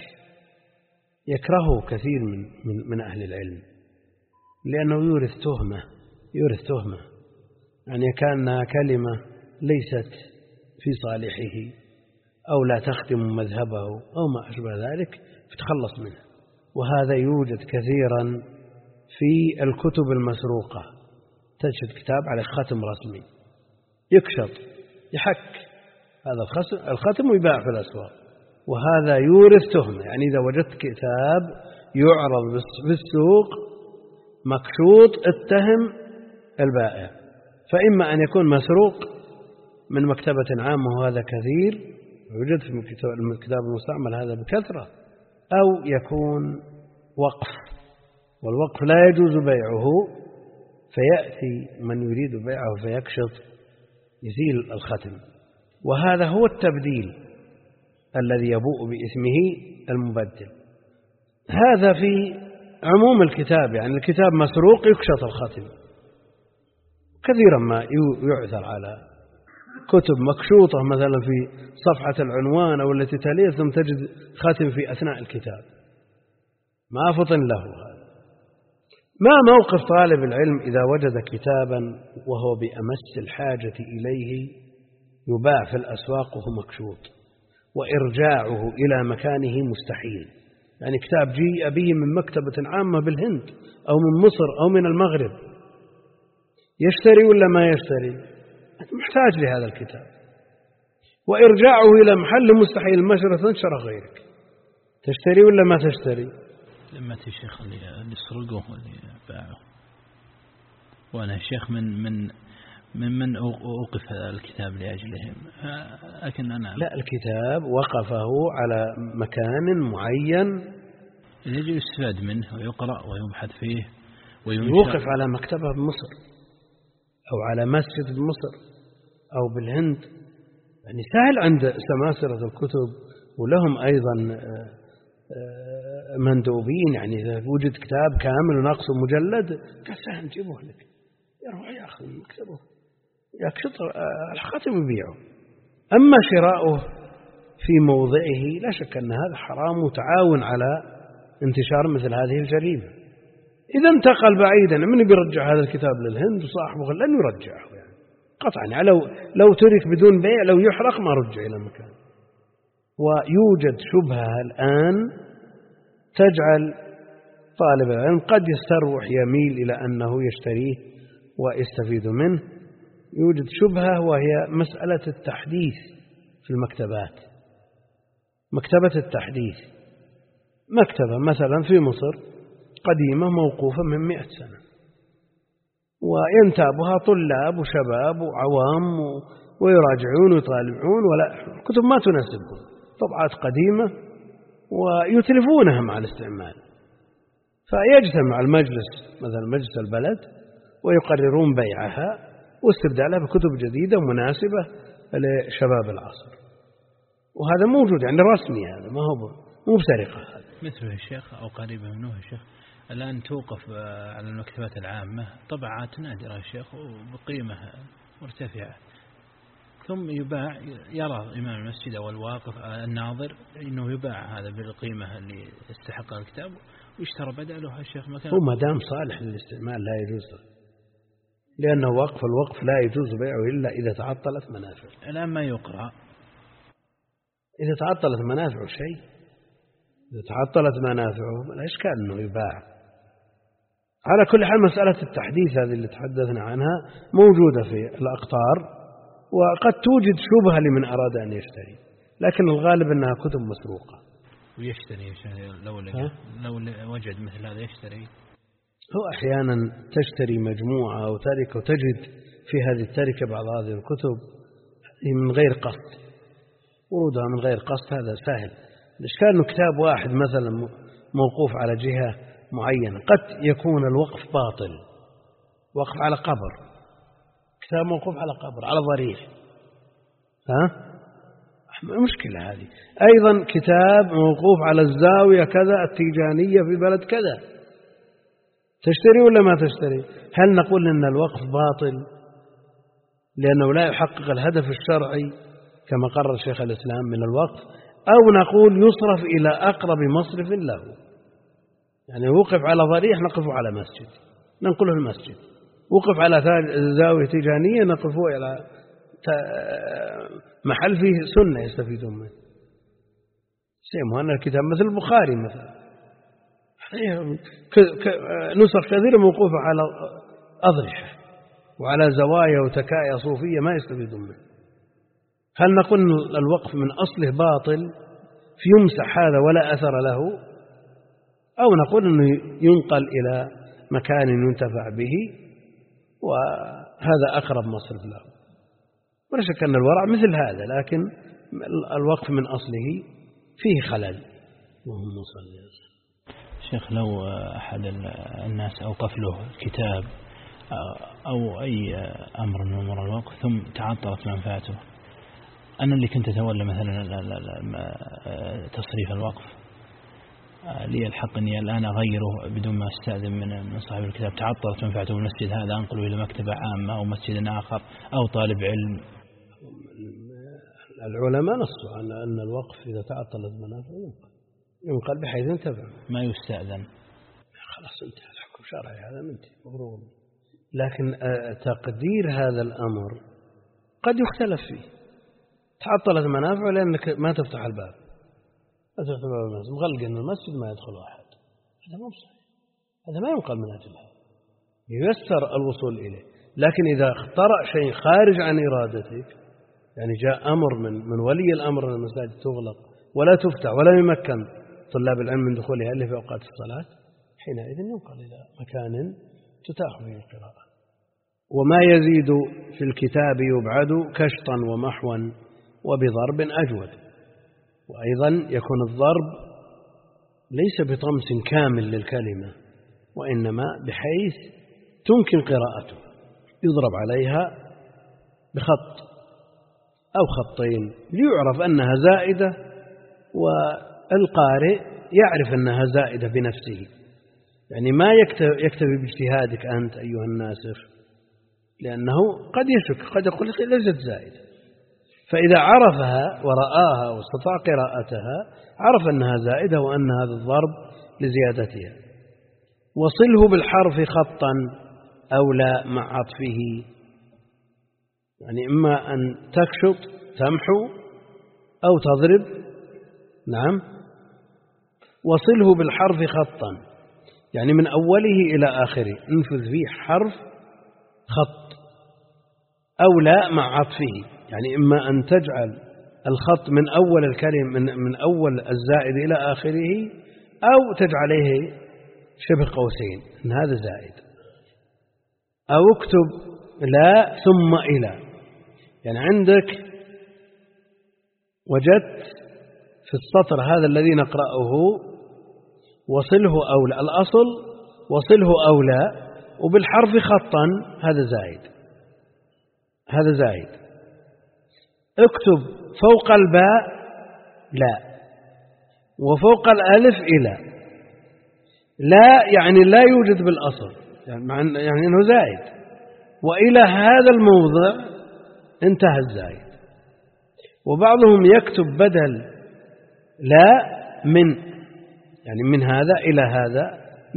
يكرهه كثير من أهل العلم لأنه يورث تهمة يعني كأنها كلمة ليست في صالحه أو لا تخدم مذهبه أو ما أشبه ذلك فتخلص منه. وهذا يوجد كثيرا في الكتب المسروقة، تجد كتاب على ختم رسمي يكشط يحك هذا الختم ويباع في الأسواق، وهذا يورث تهمة. يعني إذا وجدت كتاب يعرض في السوق مكشوط اتهم البائع، فإما أن يكون مسروق من مكتبة عامة وهذا كثير يوجد في الكتاب المستعمل هذا بكثرة، أو يكون وقف، والوقف لا يجوز بيعه، فيأتي من يريد بيعه فيكشط يزيل الختم، وهذا هو التبديل الذي يبوء باسمه المبدل. هذا في عموم الكتاب، يعني الكتاب مسروق يكشط الختم. كثيرا ما يعثر على كتب مكشوطة مثلا في صفحة العنوان أو التي تليها ثم تجد ختم في أثناء الكتاب، ما فطن له هذا. ما موقف طالب العلم إذا وجد كتابا وهو بأمس الحاجة إليه يباع في الأسواق وهو مكشوط، وإرجاعه إلى مكانه مستحيل؟ يعني كتاب جيء به من مكتبة عامة بالهند أو من مصر أو من المغرب، يشتري ولا ما يشتري؟ محتاج لهذا الكتاب، وإرجاعه إلى محل مستحيل، مشرة تنشر غيرك، تشتري ولا ما تشتري؟ لما الشيخ اللي سرقوه واللي باعه، وأنا الشيخ من أوقف الكتاب لأجلهم، لكن أنا لا، الكتاب وقفه على مكان معين يجب يستفاد منه ويقرأ ويبحث فيه ويوقف على مكتبة بمصر أو على مسجد بمصر أو بالهند. يعني سهل عند سماسرة الكتب ولهم أيضا مندوبين، يعني إذا وجد كتاب كامل وناقصه مجلد قال سهل نجيبه لك، يروح يأخذ مكتبه يكشط الختم ويبيعه. أما شراؤه في موضعه لا شك أن هذا حرام وتعاون على انتشار مثل هذه الجريمة. إذا انتقل بعيدا، من بيرجع هذا الكتاب للهند وصاحبه لن يرجعه يعني قطعا، يعني لو ترك بدون بيع لو يحرق ما رجع إلى مكان. ويوجد شبهة الآن تجعل طالب العلم قد يستروح يميل إلى أنه يشتريه ويستفيد منه. يوجد شبهة وهي مسألة التحديث في المكتبات. مكتبة التحديث مكتبة مثلا في مصر قديمة موقوفة من 100 سنة، وينتابها طلاب وشباب وعوام ويراجعون ويطالعون، ولا كتب ما تناسبهم، طبعات قديمة ويتلفونها مع الاستعمال. فيجتمع المجلس مثلا مجلس البلد ويقررون بيعها واستبدالها بكتب جديدة مناسبة لشباب العصر، وهذا موجود يعني رسمي، هذا ما هو مو بسرقة. هذا مثله الشيخ أو قريبا منه الشيخ الآن توقف على المكتبات العامة طبعات نادرة الشيخ وبقيمة مرتفعة، ثم يباع، يرى إمام المسجد أو الواقف الناظر إنه يباع هذا بالقيمة اللي يستحق الكتاب ويشترى بدله الشيخ مكان. هو ما دام صالح للاستعمال لا يجوز، لأنه الوقف لا يجوز بيعه إلا إذا تعطلت منافعه. الآن ما يقرأ، إذا تعطلت منافعه شيء، إذا تعطلت منافعه لا إشكال أنه يباع. على كل حال مسألة التحديث هذه اللي تحدثنا عنها موجودة في الأقطار، وقد توجد شبهة لمن أراد أن يشتري، لكن الغالب أنها كتب مسروقة. ويشتري لو وجد مثل هذا يشتري. هو أحيانا تشتري مجموعة أو تركة وتجد في هذه التركة بعض هذه الكتب من غير قصد، ورودها من غير قصد هذا سهل. الإشكال أنه كتاب واحد مثلا موقوف على جهة معينة، قد يكون الوقف باطل، وقف على قبر، كتاب موقوف على قبر على ضريح، مشكلة هذه. أيضا كتاب موقوف على الزاوية كذا التيجانية في بلد كذا، تشتري ولا ما تشتري؟ هل نقول إن الوقف باطل لأنه لا يحقق الهدف الشرعي كما قرر شيخ الإسلام من الوقف، أو نقول يصرف إلى أقرب مصرف له؟ يعني وقف على ضريح نقفه على مسجد ننقله المسجد، وقف على زاوية تيجانية نقفه إلى محل فيه سنة يستفيدون منه. سيما أن الكتاب مثل البخاري مثلا نسخ كثيرة موقوفة على أضرحة وعلى زوايا وتكايا صوفية ما يستفيدون منه. هل نقول الوقف من أصله باطل فيمسح هذا ولا أثر له، أو نقول أنه ينقل إلى مكان ينتفع به وهذا أقرب مصرف له؟ ولا شك أن الورع مثل هذا، لكن الوقف من أصله فيه خلل. اللهم صل وسلم. شيخ، لو أحد الناس أوقف له كتاب أو أي أمر من أمور الوقف ثم تعطلت منفعته، أنا اللي كنت أتولى مثلا تصريف الوقف، لي الحق أني الآن أغيره بدون ما أستأذن من صاحب الكتاب، تعطلت منفعته بالمسجد هذا أنقله إلى مكتبة عامة أو مسجد آخر أو طالب علم؟ العلماء نصوا أن الوقف إذا تعطلت منافعه ينقل بحيث ينتفع، ما يستأذن. خلاص انتهى الحكم شرعي، هذا منتهي مبروك. لكن تقدير هذا الأمر قد يختلف فيه. تعطلت منافعه لأنك ما تفتح الباب، لا تفتح باب المسجد، مغلق أن المسجد ما يدخل أحد، هذا مو صحيح، هذا ما ينقل من أجلها، ييسر الوصول إليه. لكن إذا اخترع شيء خارج عن إرادتك، يعني جاء أمر من ولي الأمر أن المساجد تغلق ولا تفتح ولا يمكن طلاب العلم من دخولها إلا في أوقات الصلاة، حينئذ ينقل إلى مكان تتاح فيه القراءة. وما يزيد في الكتاب يبعد كشطا ومحوا وبضرب أجود. وأيضا يكون الضرب ليس بطمس كامل للكلمة، وإنما بحيث تمكن قراءته، يضرب عليها بخط أو خطين ليعرف أنها زائدة، والقارئ يعرف أنها زائدة بنفسه، يعني ما يكتفي باجتهادك أنت أيها الناسخ، لأنه قد يشك، قد يقول ليست زائدة. فإذا عرفها ورآها واستطاع قراءتها عرف أنها زائدة وأن هذا الضرب لزيادتها. وصله بالحرف خطا أو لا مع عطفه، يعني إما أن تكشط تمحو أو تضرب. نعم. وصله بالحرف خطا، يعني من أوله إلى آخره انفذ فيه حرف خط، أو لا مع عطفه، يعني إما أن تجعل الخط من أول الكلمة من أول الزائد إلى آخره، أو تجعله شبه قوسين إن هذا زائد، أو اكتب لا ثم إلى، يعني عندك وجدت في السطر هذا الذي نقرأه وصله أو لا، الأصل وصله أو لا وبالحرف خطا، هذا زائد، هذا زائد. اكتب فوق الباء لا وفوق الألف إلى، لا يعني لا يوجد بالأصل، يعني أنه زائد، وإلى هذا الموضع انتهى الزائد. وبعضهم يكتب بدل لا من هذا إلى هذا،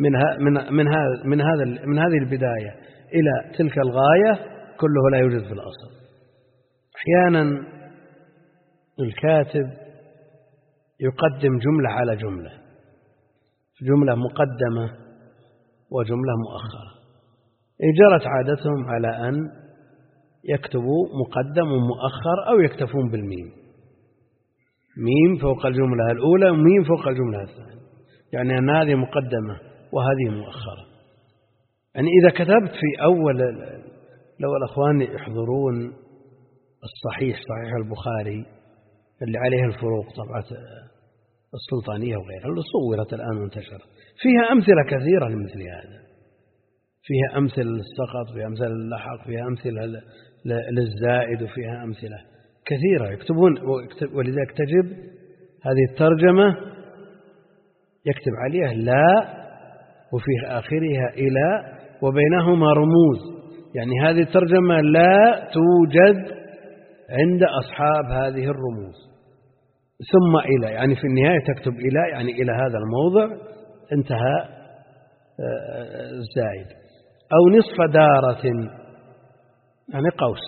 من هذه البداية إلى تلك الغاية، كله لا يوجد في الأصل. أحيانا الكاتب يقدم جملة على جملة، جملة مقدمة وجملة مؤخرة. جرت عادتهم على أن يكتبوا مقدم ومؤخر أو يكتفون بالميم، ميم فوق الجملة الأولى وميم فوق الجملة الثانية، يعني أن هذه مقدمة وهذه مؤخرة. يعني إذا كتبت في أول، لو الأخوان يحضرون الصحيح، صحيح البخاري، اللي عليها الفروق، طبعة السلطانية وغيرها اللي صورت الآن وانتشرت، فيها أمثلة كثيرة لمثل هذا، فيها أمثلة للسقط، فيها أمثلة للحق، فيها أمثلة للزائد، وفيها أمثلة كثيرة يكتبون. ولذلك تجب هذه الترجمة يكتب عليها لا وفي آخرها إلى وبينهما رموز، يعني هذه الترجمة لا توجد عند أصحاب هذه الرموز. ثم إلى، يعني في النهاية تكتب إلى، يعني إلى هذا الموضع انتهى الزائد. أو نصف دارة، يعني قوس،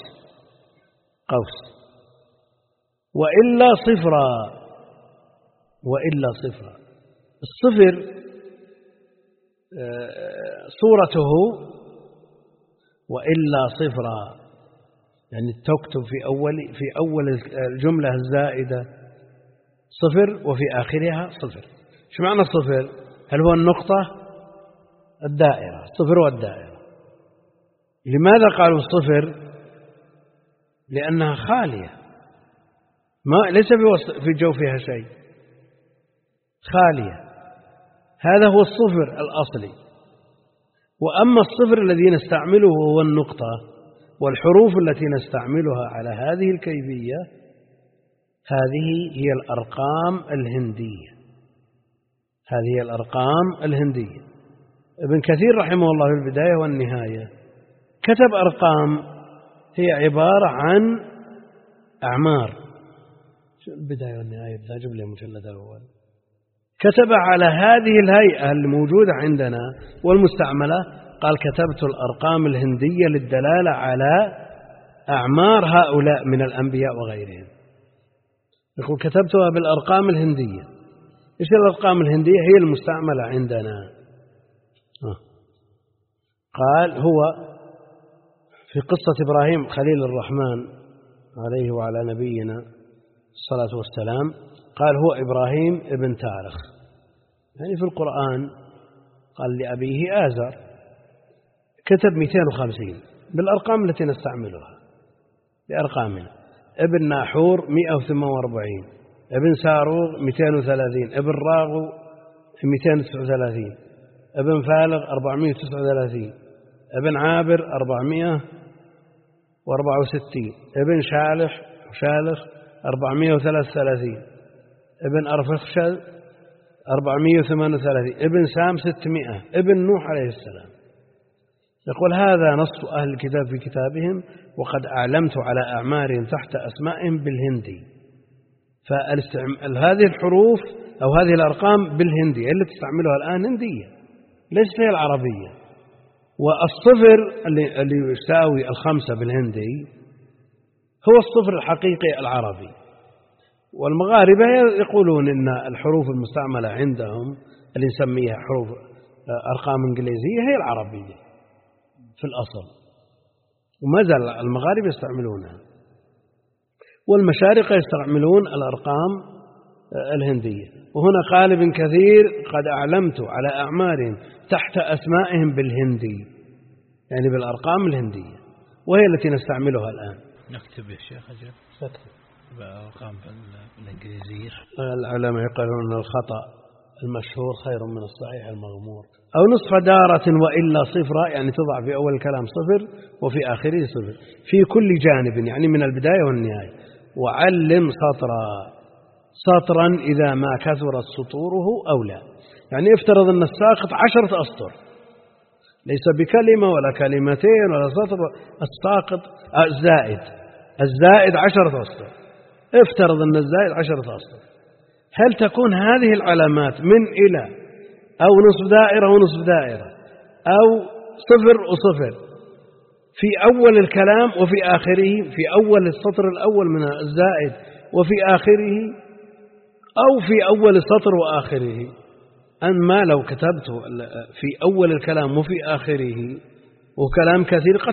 وإلا صفرا، وإلا صفرا. الصفر صورته وإلا صفرا، يعني تكتب في أول الجملة الزائدة صفر وفي آخرها صفر. شو معنى الصفر؟ هل هو النقطة؟ الدائرة، الصفر والدائرة. لماذا قالوا الصفر؟ لأنها خالية، ما ليس في جوفها شيء، خالية، هذا هو الصفر الأصلي. وأما الصفر الذي نستعمله هو النقطة، والحروف التي نستعملها على هذه الكيفية هذه هي الأرقام الهندية، هذه هي الأرقام الهندية. ابن كثير رحمه الله في البداية والنهاية كتب أرقام هي عبارة عن أعمار. شو البداية والنهاية؟ بتجيب لي المجلد الأول. كتب على هذه الهيئة الموجودة عندنا والمستعملة، قال كتبت الأرقام الهندية للدلالة على أعمار هؤلاء من الأنبياء وغيرهم. يقول كتبتها بالأرقام الهندية. إيش الأرقام الهندية؟ هي المستعملة عندنا. قال هو في قصة إبراهيم خليل الرحمن عليه وعلى نبينا الصلاة والسلام، قال هو إبراهيم ابن تارخ، يعني في القرآن قال لأبيه آزر، كتب 250 بالأرقام التي نستعملها بأرقامنا. ابن ناحور 148، ابن ساروغ 230، ابن راغو 239، ابن فالغ 439، ابن عابر 464، ابن شالخ 433، ابن أرفخشد 438، ابن سام 600، ابن نوح عليه السلام. يقول هذا نص أهل الكتاب في كتابهم، وقد أعلمت على أعمارهم تحت أسمائهم بالهندي. فهذه الحروف أو هذه الأرقام بالهندي اللي تستعملها الآن هندية، ليست هي العربية. والصفر اللي يساوي 5 بالهندي هو الصفر الحقيقي العربي. والمغاربة يقولون إن الحروف المستعملة عندهم اللي نسميها حروف أرقام إنجليزية هي العربية في الأصل، وما زال المغاربة يستعملونها، والمشارقة يستعملون الأرقام الهندية. وهنا قال ابن كثير قد أعلمت على أعمارهم تحت أسمائهم بالهندي، يعني بالأرقام الهندية، وهي التي نستعملها الآن. نكتب يا شيخ أجل نكتب بأرقام بالإنجليزية. العلماء يقولون أن الخطأ المشهور خير من الصحيح المغمور. أو نصف دارة وإلا صفرا، يعني تضع في أول الكلام صفر وفي آخره صفر في كل جانب، يعني من البداية والنهاية. وعلم سطرا إذا ما كثرت سطوره أو لا، يعني افترض أن الساقط 10 أسطر، ليس بكلمة ولا كلمتين ولا سطر، الساقط الزائد 10 أسطر، افترض أن الزائد 10 أسطر. هل تكون هذه العلامات من إلى أو نصف دائرة ونصف دائرة أو صفر وصفر في أول الكلام وفي آخره، في أول السطر الأول من الزائد وفي آخره، أو في أول السطر وآخره؟ أما لو كتبته في أول الكلام وفي آخره وكلام كثير قد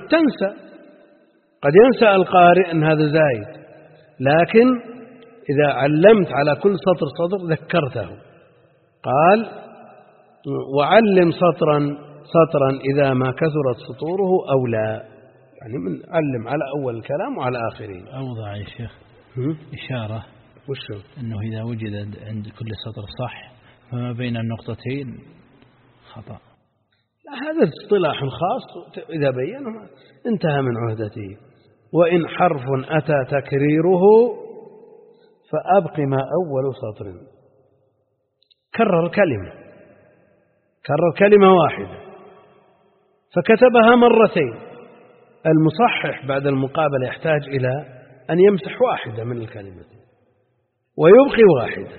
ينسى القارئ أن هذا زائد، لكن إذا علمت على كل سطر ذكرته. قال وعلم سطرا إذا ما كثرت سطوره أو لا، يعني من علم على أول الكلام وعلى آخره. أوضع يا شيخ إشارة وشو؟ أنه إذا وجد عند كل سطر صح فما بين النقطتين خطأ. هذا اصطلاح خاص، إذا بينه انتهى من عهدته. وإن حرف أتى تكريره فأبق ما أول سطر. كرر كلمة واحدة فكتبها مرتين. المصحح بعد المقابلة يحتاج إلى أن يمسح واحدة من الكلمة ويبقي واحدة.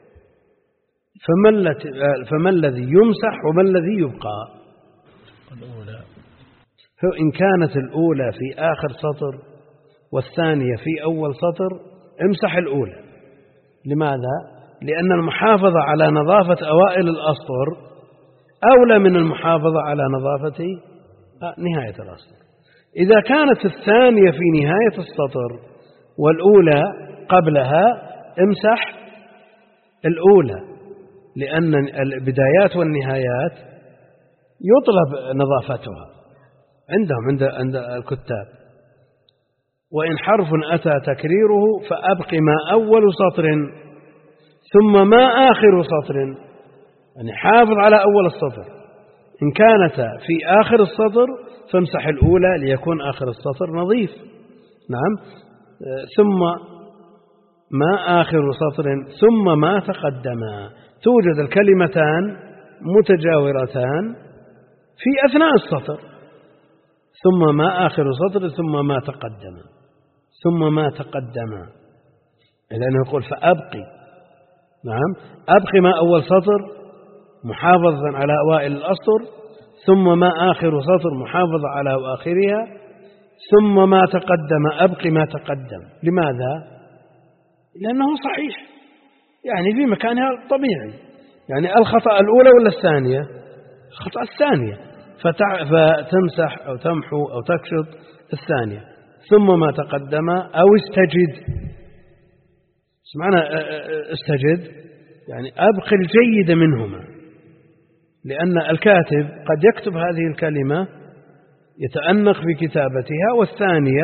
فما الذي يمسح وما الذي يبقى؟ الأولى. إن كانت الأولى في آخر سطر والثانية في أول سطر امسح الأولى. لماذا؟ لأن المحافظة على نظافة أوائل الأسطر أولى من المحافظة على نظافة نهاية الأسطر. إذا كانت الثانية في نهاية السطر والأولى قبلها امسح الأولى، لأن البدايات والنهايات يطلب نظافتها عند الكتاب. وإن حرف أتى تكريره فأبق ما أول سطر ثم ما آخر سطر، يعني حافظ على أول السطر. إن كانت في آخر السطر فامسح الأولى ليكون آخر السطر نظيف. نعم. ثم ما آخر سطر ثم ما تقدم. توجد الكلمتان متجاورتان في أثناء السطر. ثم ما آخر سطر ثم ما تقدم. ثم ما تقدم لأنه يقول فأبقي. نعم. أبقي ما أول سطر محافظا على أوائل الأسطر، ثم ما آخر سطر محافظ على أواخرها، ثم ما تقدم أبقي ما تقدم. لماذا؟ لأنه صحيح، يعني في مكانها طبيعي. يعني الخطأ الأولى ولا الثانية؟ الخطأ الثانية، فتمسح أو تمحو أو تكشط الثانية. ثم ما تقدم أو استجد. سمعنا استجد يعني أبقي الجيد منهما، لأن الكاتب قد يكتب هذه الكلمة يتأنق في كتابتها والثانية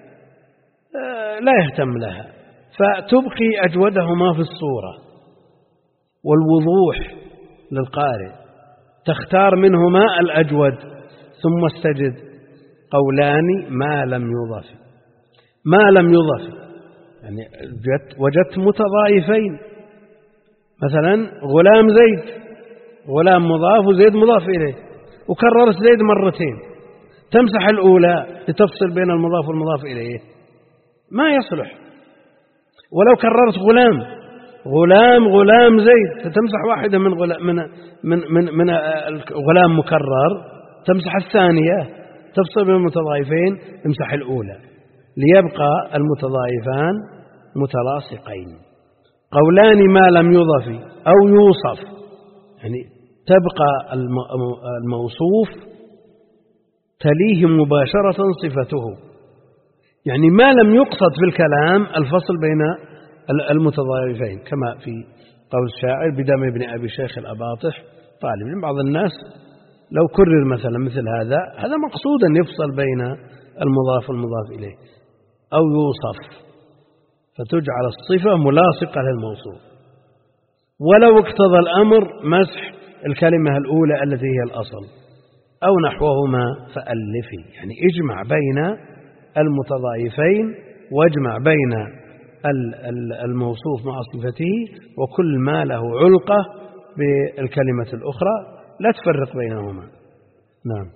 لا يهتم لها، فتبقي أجودهما في الصورة والوضوح للقارئ، تختار منهما الأجود. ثم استجد قولان ما لم يضف يعني وجدت متضايفين، مثلا غلام زيد، غلام مضاف وزيد مضاف إليه، وكررت زيد مرتين، تمسح الأولى لتفصل بين المضاف والمضاف إليه، ما يصلح. ولو كررت غلام زيد فتمسح واحدة من غلام مكرر، تمسح الثانية تفصل بين المتضايفين، امسح الأولى ليبقى المتضايفان متلاصقين. قولان ما لم يضف أو يوصف، يعني تبقى الموصوف تليه مباشرة صفته، يعني ما لم يقصد في الكلام الفصل بين المتضايفين، كما في قول الشاعر بدم ابن أبي شيخ الأباطح طالب. بعض الناس لو كرر مثلا مثل هذا مقصودا يفصل بين المضاف والمضاف إليه، أو يوصف فتجعل الصفة ملاصقة للموصوف. ولو اقتضى الأمر مسح الكلمة الأولى التي هي الأصل أو نحوهما فألفي، يعني اجمع بين المتضايفين واجمع بين الموصوف مع صفته، وكل ما له علقة بالكلمة الأخرى لا تفرق بينهما. نعم.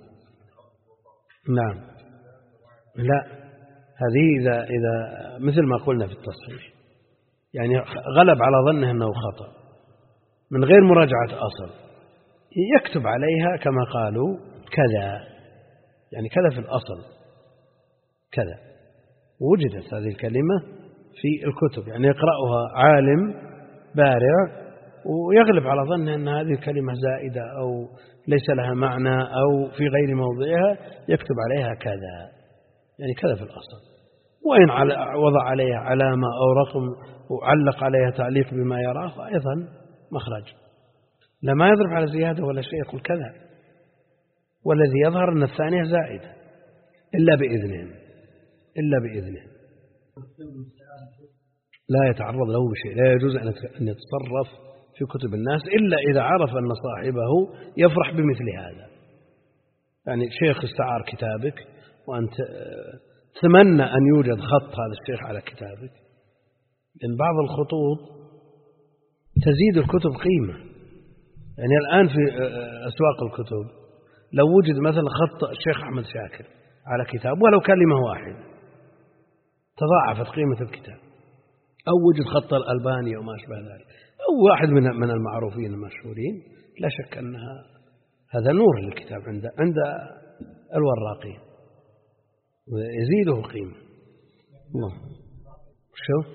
لا، هذه إذا مثل ما قلنا في التصحيح، يعني غلب على ظنه أنه خطأ من غير مراجعة أصل، يكتب عليها كما قالوا كذا، يعني كذا في الأصل كذا. وجدت هذه الكلمة في الكتب، يعني يقرأها عالم بارع ويغلب على ظنه أن هذه الكلمة زائدة أو ليس لها معنى أو في غير موضعها، يكتب عليها كذا، يعني كذا في الأصل. وإن وضع عليها علامة أو رقم وعلق عليها تعليق بما يراه فأيضا مخرج، لما يضرب على زيادة ولا شيء، يقول كذا، والذي يظهر أن الثانية زائدة إلا بإذنهم. لا يتعرض له بشيء، لا يجوز أن يتصرف في كتب الناس إلا إذا عرف أن صاحبه يفرح بمثل هذا. يعني شيخ استعار كتابك وأنت تتمنى أن يوجد خط هذا الشيخ على كتابك، لأن بعض الخطوط تزيد الكتب قيمة. يعني الآن في أسواق الكتب لو وجد مثلا خط الشيخ أحمد شاكر على كتاب ولو كلمة واحدة تضاعفت قيمة الكتاب، أو وجد خط الألباني أو ما أشبه ذلك، أو واحد من المعروفين المشهورين، لا شك أن هذا نور للكتاب عند الوراقين ويزيده قيمة. الله شو؟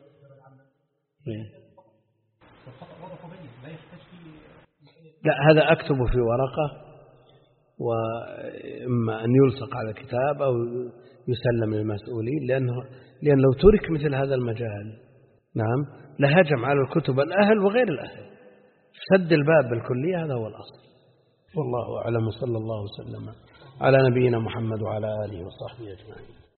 لا، هذا أكتبه في ورقة وإما أن يلصق على كتاب أو يسلم للمسؤولين، لأن لو ترك مثل هذا المجال نعم لهجم على الكتب الأهل وغير الأهل، سد الباب بالكلية. هذا هو الأصل. والله أعلم، صلى الله وسلم على نبينا محمد وعلى آله وصحبه أجمعين.